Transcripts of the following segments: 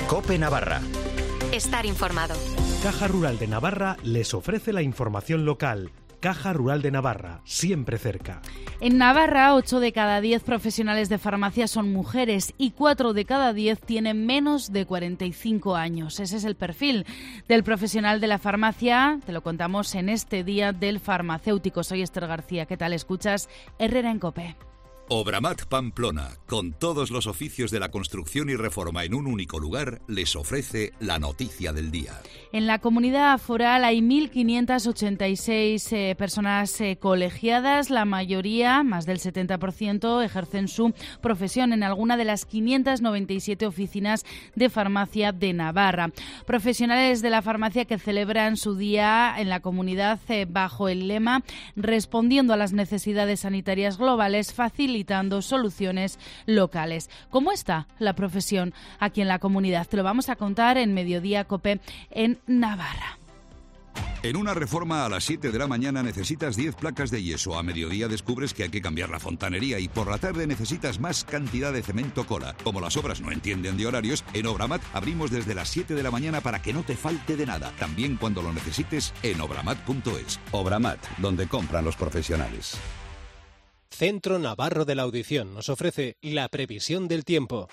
COPE Navarra. Estar informado. Caja Rural de Navarra les ofrece la información local. Caja Rural de Navarra, siempre cerca. En Navarra, 8 de cada 10 profesionales de farmacia son mujeres y 4 de cada 10 tienen menos de 45 años. Ese es el perfil del profesional de la farmacia. Te lo contamos en este Día del Farmacéutico. Soy Esther García. ¿Qué tal? Escuchas Herrera en COPE. Obramat Pamplona, con todos los oficios de la construcción y reforma en un único lugar, les ofrece la noticia del día. En la comunidad foral hay 1.586 personas colegiadas. La mayoría, más del 70%, ejercen su profesión en alguna de las 597 oficinas de farmacia de Navarra. Profesionales de la farmacia que celebran su día en la comunidad bajo el lema respondiendo a las necesidades sanitarias globales, facilitando soluciones locales. ¿Cómo está la profesión aquí en la comunidad? Te lo vamos a contar en Mediodía COPE en Navarra. En una reforma a las 7 de la mañana necesitas 10 placas de yeso. A mediodía descubres que hay que cambiar la fontanería y por la tarde necesitas más cantidad de cemento cola. Como las obras no entienden de horarios, en Obramat abrimos desde las 7 de la mañana para que no te falte de nada. También cuando lo necesites en obramat.es. Obramat, donde compran los profesionales. Centro Navarro de la Audición nos ofrece la previsión del tiempo.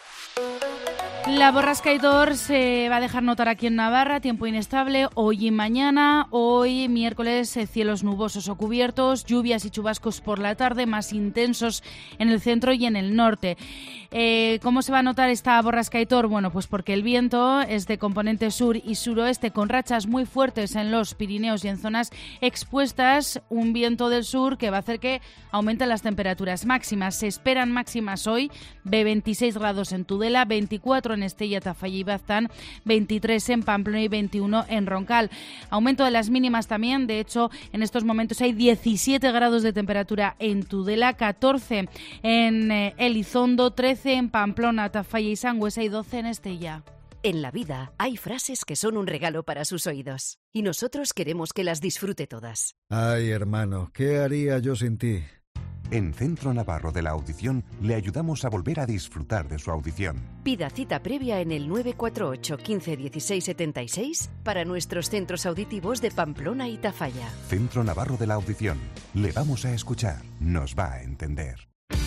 La borrasca Idor se va a dejar notar aquí en Navarra, tiempo inestable hoy y mañana. Hoy, miércoles, cielos nubosos o cubiertos, lluvias y chubascos por la tarde, más intensos en el centro y en el norte. ¿Cómo se va a notar esta borrasca Idor? Bueno, pues porque el viento es de componente sur y suroeste, con rachas muy fuertes en los Pirineos y en zonas expuestas, un viento del sur que va a hacer que aumenten las temperaturas máximas. Se esperan máximas hoy de 26 grados en Tudela, 24 en Estella, Tafalla y Baztán, 23 en Pamplona y 21 en Roncal. Aumento de las mínimas también, de hecho en estos momentos hay 17 grados de temperatura en Tudela, 14 en Elizondo, 13 en Pamplona, Tafalla y Sangüesa y 12 en Estella. En la vida hay frases que son un regalo para sus oídos y nosotros queremos que las disfrute todas. Ay, hermano, ¿qué haría yo sin ti? En Centro Navarro de la Audición le ayudamos a volver a disfrutar de su audición. Pida cita previa en el 948 15 16 76 para nuestros centros auditivos de Pamplona y Tafalla. Centro Navarro de la Audición. Le vamos a escuchar. Nos va a entender.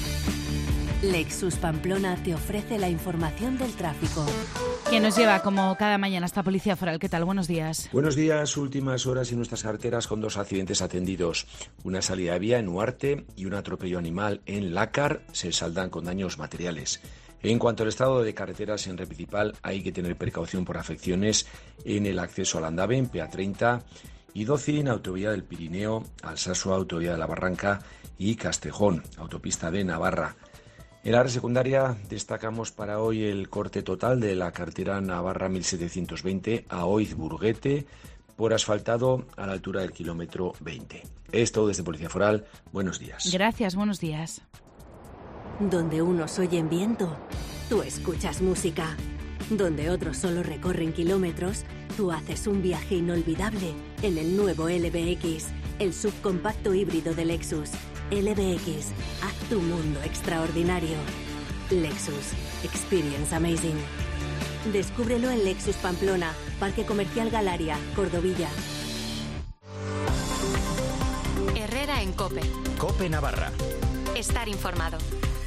Lexus Pamplona te ofrece la información del tráfico. ¿Quién nos lleva como cada mañana esta Policía Foral? ¿Qué tal? Buenos días. Buenos días. Últimas horas en nuestras carreteras con 2 accidentes atendidos. Una salida de vía en Huarte y un atropello animal en Lácar se saldan con daños materiales. En cuanto al estado de carreteras en red principal, hay que tener precaución por afecciones en el acceso al Andave, en PA30, y 12 en autovía del Pirineo, Alsasua, autovía de la Barranca y Castejón, autopista de Navarra. En la red secundaria destacamos para hoy el corte total de la carretera Navarra 1720 a Oiz-Burguete por asfaltado a la altura del kilómetro 20. Es todo desde Policía Foral. Buenos días. Gracias, buenos días. Donde unos oyen viento, tú escuchas música. Donde otros solo recorren kilómetros, tú haces un viaje inolvidable en el nuevo LBX, el subcompacto híbrido de Lexus. LBX, haz tu mundo extraordinario. Lexus, experience amazing. Descúbrelo en Lexus Pamplona, Parque Comercial Galaria, Cordovilla. Herrera en COPE. COPE Navarra. Estar informado.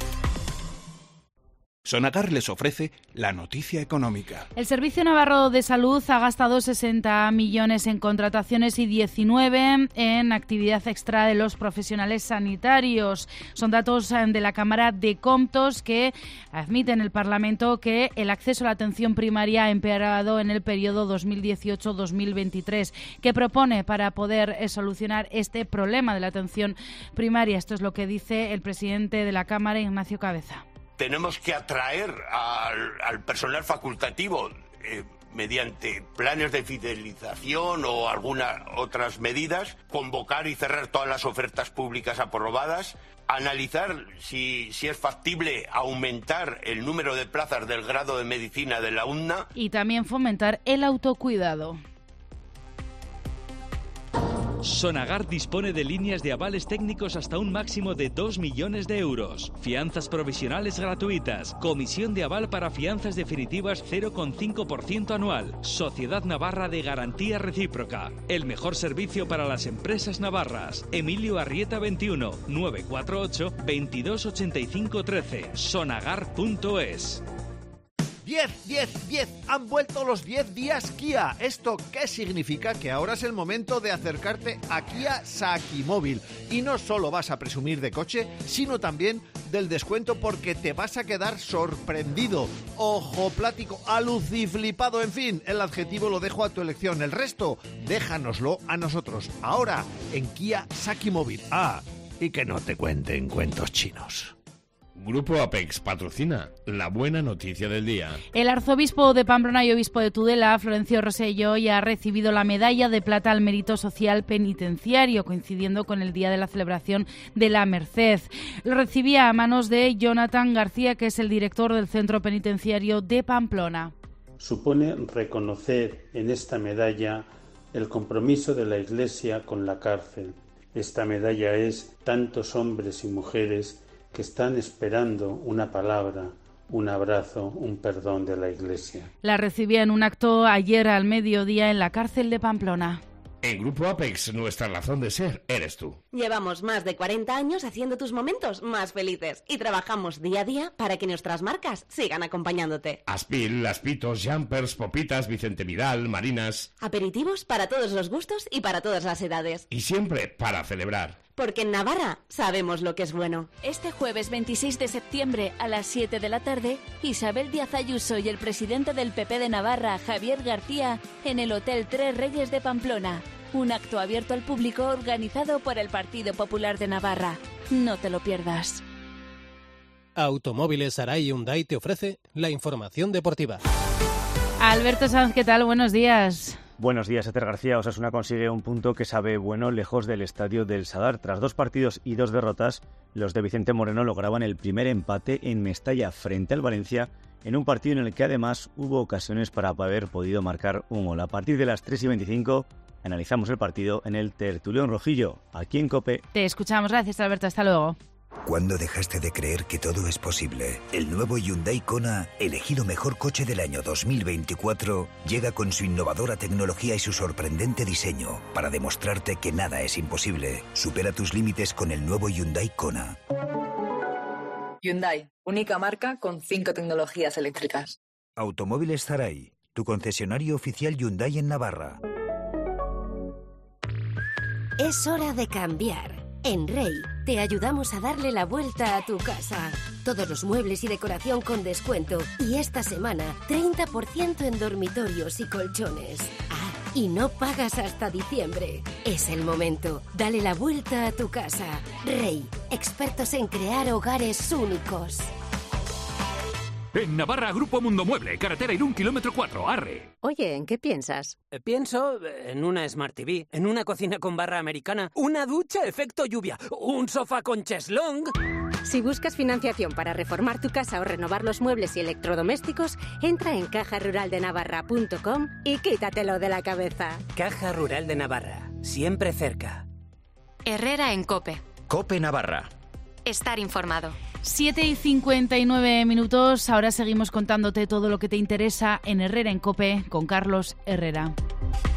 Sonagar les ofrece la noticia económica. El Servicio Navarro de Salud ha gastado 60 millones en contrataciones y 19 en actividad extra de los profesionales sanitarios. Son datos de la Cámara de Comptos que admiten el Parlamento que el acceso a la atención primaria ha empeorado en el periodo 2018-2023. ¿Qué propone para poder solucionar este problema de la atención primaria? Esto es lo que dice el presidente de la Cámara, Ignacio Cabeza. Tenemos que atraer al personal facultativo mediante planes de fidelización o algunas otras medidas, convocar y cerrar todas las ofertas públicas aprobadas, analizar si es factible aumentar el número de plazas del grado de medicina de la UNA. Y también fomentar el autocuidado. Sonagar dispone de líneas de avales técnicos hasta un máximo de 2 millones de euros. Fianzas provisionales gratuitas. Comisión de aval para fianzas definitivas 0,5% anual. Sociedad Navarra de Garantía Recíproca. El mejor servicio para las empresas navarras. Emilio Arrieta 21 948 22 85 13. Sonagar.es. 10. Han vuelto los 10 días Kia. ¿Esto qué significa? Que ahora es el momento de acercarte a Kia Sakimóvil. Y no solo vas a presumir de coche, sino también del descuento, porque te vas a quedar sorprendido, ojoplático, aluciflipado, en fin, el adjetivo lo dejo a tu elección. El resto, déjanoslo a nosotros. Ahora, en Kia Sakimóvil. Y que no te cuenten cuentos chinos. Grupo Apex patrocina la buena noticia del día. El arzobispo de Pamplona y obispo de Tudela, Florencio Rosselló, ya ha recibido la medalla de plata al mérito social penitenciario, coincidiendo con el día de la celebración de la Merced. Lo recibía a manos de Jonathan García, que es el director del Centro Penitenciario de Pamplona. Supone reconocer en esta medalla el compromiso de la Iglesia con la cárcel. Esta medalla es tantos hombres y mujeres que están esperando una palabra, un abrazo, un perdón de la Iglesia. La recibía en un acto ayer al mediodía en la cárcel de Pamplona. En Grupo Apex, nuestra razón de ser eres tú. Llevamos más de 40 años haciendo tus momentos más felices y trabajamos día a día para que nuestras marcas sigan acompañándote. Aspil, Aspitos, Jumpers, Popitas, Vicente Vidal, Marinas. Aperitivos para todos los gustos y para todas las edades. Y siempre para celebrar. Porque en Navarra sabemos lo que es bueno. Este jueves 26 de septiembre a las 7 de la tarde, Isabel Díaz Ayuso y el presidente del PP de Navarra, Javier García, en el Hotel Tres Reyes de Pamplona. Un acto abierto al público organizado por el Partido Popular de Navarra. No te lo pierdas. Automóviles Arai Hyundai te ofrece la información deportiva. Alberto Sanz, ¿qué tal? Buenos días. Buenos días, Esther García. Osasuna consigue un punto que sabe bueno lejos del estadio del Sadar. Tras 2 partidos y 2 derrotas, los de Vicente Moreno lograban el primer empate en Mestalla frente al Valencia, en un partido en el que además hubo ocasiones para haber podido marcar un gol. A partir de las 3:25 analizamos el partido en el Tertulión Rojillo, aquí en COPE. Te escuchamos. Gracias, Alberto. Hasta luego. ¿Cuándo dejaste de creer que todo es posible? El nuevo Hyundai Kona, elegido mejor coche del año 2024, llega con su innovadora tecnología y su sorprendente diseño para demostrarte que nada es imposible. Supera tus límites con el nuevo Hyundai Kona. Hyundai, única marca con 5 tecnologías eléctricas. Automóviles Zaray, tu concesionario oficial Hyundai en Navarra. Es hora de cambiar. En Rey, te ayudamos a darle la vuelta a tu casa. Todos los muebles y decoración con descuento. Y esta semana, 30% en dormitorios y colchones. Y no pagas hasta diciembre. Es el momento. Dale la vuelta a tu casa. Rey, expertos en crear hogares únicos. En Navarra, Grupo Mundo Mueble, carretera Irún, kilómetro 4, Arre. Oye, ¿en qué piensas? Pienso en una Smart TV, en una cocina con barra americana, una ducha efecto lluvia, un sofá con cheslong. Si buscas financiación para reformar tu casa o renovar los muebles y electrodomésticos, entra en cajaruraldenavarra.com y quítatelo de la cabeza. Caja Rural de Navarra, siempre cerca. Herrera en COPE. COPE Navarra. Estar informado. 7:59. Ahora seguimos contándote todo lo que te interesa en Herrera en COPE con Carlos Herrera.